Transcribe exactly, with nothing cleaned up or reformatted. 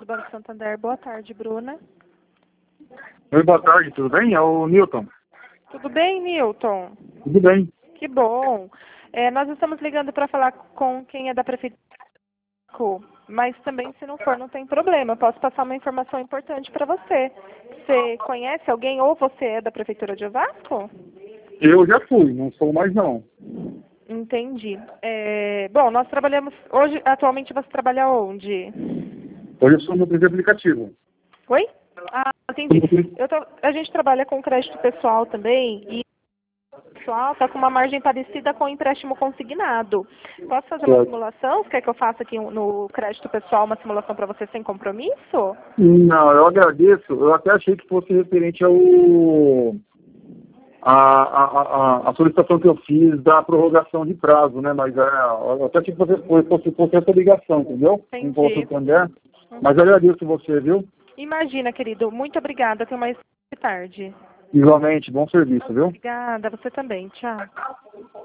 Banco Santander. Boa tarde, Bruna. Oi, boa tarde, tudo bem? É o Newton. Tudo bem, Newton? Tudo bem. Que bom. É, nós estamos ligando para falar com quem é da prefeitura, mas também, se não for, não tem problema. Eu posso passar uma informação importante para você. Você conhece alguém ou você é da prefeitura de Osasco? Eu já fui, não sou mais não. Entendi. É, bom, nós trabalhamos... Hoje, atualmente, você trabalha onde? Hoje eu sou no de aplicativo. Oi? Ah, entendi. Eu tô, a gente trabalha com crédito pessoal também e o pessoal está com uma margem parecida com o empréstimo consignado. Posso fazer uma Certo. simulação? Você quer que eu faça aqui um- no crédito pessoal uma simulação para você sem compromisso? Não, eu agradeço. Eu até achei que fosse referente ao a, a, a, a solicitação que eu fiz da prorrogação de prazo, né? Mas é, eu até achei que fosse, fosse, fosse essa ligação, entendeu? Entendi. Com o Santander. Mas eu agradeço você, viu? Imagina, querido. Muito obrigada. Tenha uma excelente tarde. Igualmente, bom serviço, viu? Obrigada. Você também. Tchau.